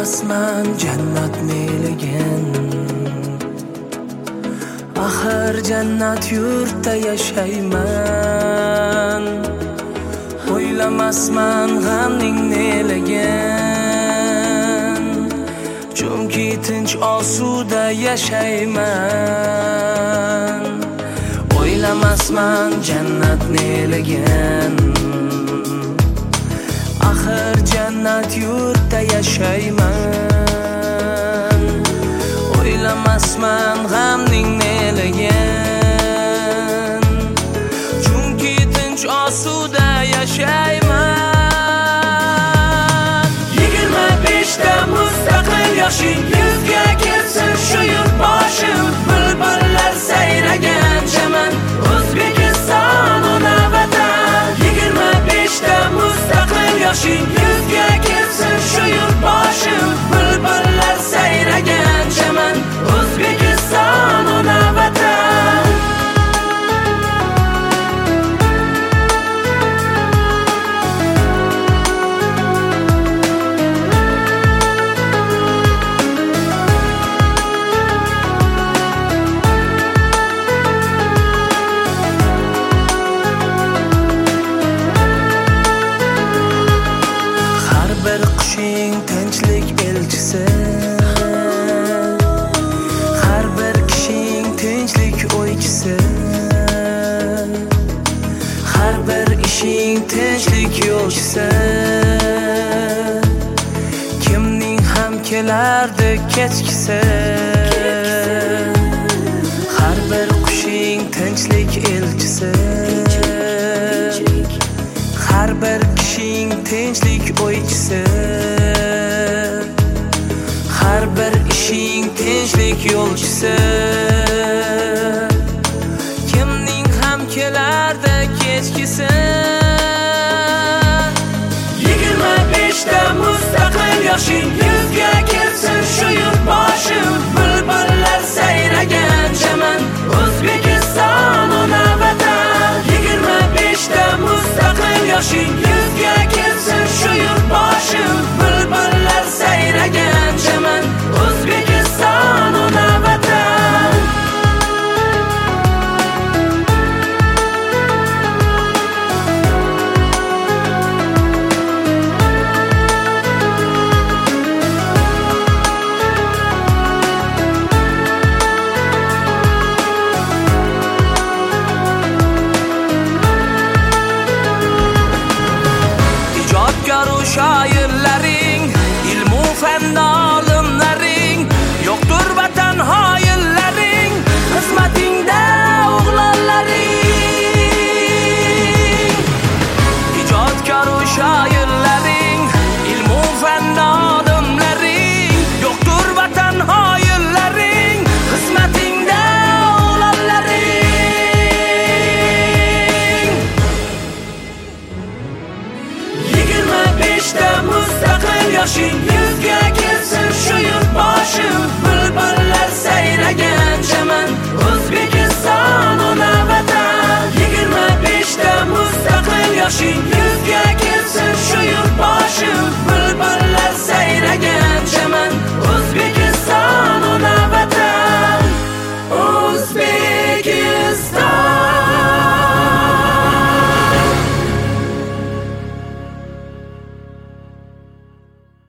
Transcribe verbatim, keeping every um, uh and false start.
O'ylamasman jannat neligin, axir jannat yurtda yashayman. O'ylamasman g'amning neligin, chunki tinch osuda yashayman. O'ylamasman jannat neligin, axir jannat yurtda yashayman. O'ylamasman g'amning neligin, chunki tinch osuda yashayman. Yigirma beshda mustaqil yoshing yuzga kelsin shu yurt boshim. Bulbullar sayragan chaman O'zbekiston ona vatan. Yigirma beshda mustaqil yoshing yuzga kelsin shu yurt boshim. Bulbullar sayragan chaman O'zbekiston ona vatan. Tinchlik elchisi, har bir kishing tinchlik o'ychisi, har bir ishing tinchlik yo'lchisi. Kimning ham kelardi kechkisi, har bir qushing tinchlik elchisi, har bir kishing tinchlik o'ychisi, har bir ishing tinchlik yo'lchisi. Kimning ham kelardi kechkisi. Yigirma beshda mustaqil yoshing yuzga kelsin shu yurt boshim. Bulbullar sayragan chaman O'zbekiston ona vatan. Yigirma beshda mustaqil yoshing yuzga kelsin shu yurt boshim. Bulbullar sayragan chaman O'zbekiston ona vatan. Shoirlaring, ilmu fan olimlaring, yo'qdir vatan hoyillaring, xizmatingda o'g'lonlaring. Ijodkor shoirlaring, ilmu fan olimlaring, yo'qdir vatan hoyillaring, xizmatingda o'g'lonlaring. Yigirma beshda mustaqil yoshing yuzga kelsin shu yurt